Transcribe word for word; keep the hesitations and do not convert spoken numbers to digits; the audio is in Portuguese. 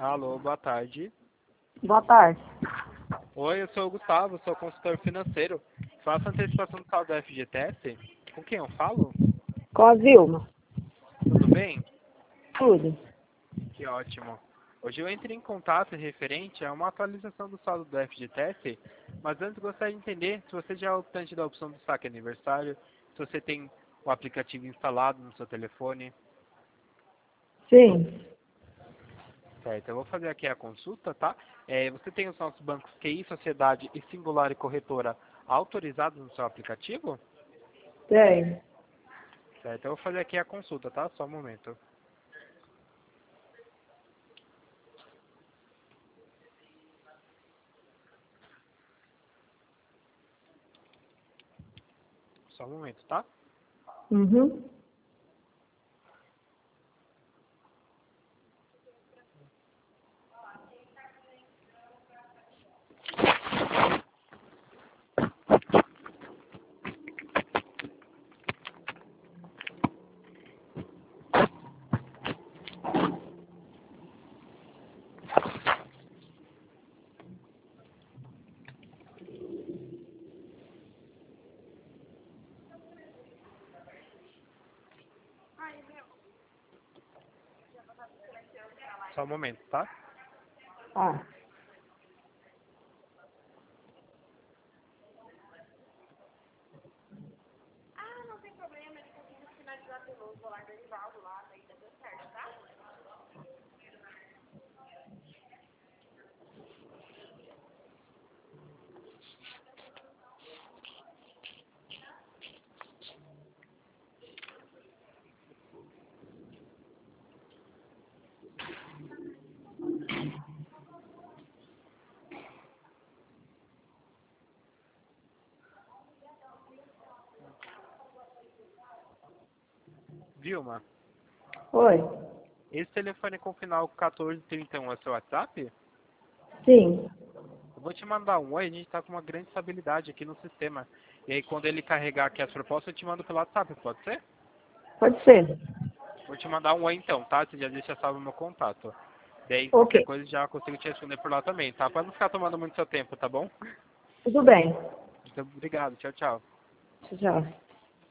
Alô, boa tarde. Boa tarde. Oi, eu sou o Gustavo, sou consultor financeiro. Faço antecipação do saldo da F G T S. Com quem eu falo? Com a Vilma. Tudo bem? Tudo. Que ótimo. Hoje eu entrei em contato referente a uma atualização do saldo do F G T S, mas antes gostaria de entender se você já é optante da opção do saque aniversário, se você tem o aplicativo instalado no seu telefone. Sim. Certo, eu vou fazer aqui a consulta, tá? É, você tem os nossos bancos Q I, Sociedade e Singular e Corretora autorizados no seu aplicativo? Tem. Certo, eu vou fazer aqui a consulta, tá? Só um momento. Só um momento, tá? Uhum. Só um momento, tá? Ah. Vilma, Oi. esse telefone com final quatorze trinta e um é seu WhatsApp? Sim. Eu vou te mandar um oi, a gente tá com uma grande estabilidade aqui no sistema. E aí quando ele carregar aqui as propostas, eu te mando pelo WhatsApp, pode ser? Pode ser. Vou te mandar um oi então, tá? Você já deixa salvo o meu contato. Daí Ok. qualquer coisa já consigo te responder por lá também, tá? Pra não ficar tomando muito seu tempo, tá bom? Tudo bem. Então, obrigado, tchau, tchau. Tchau.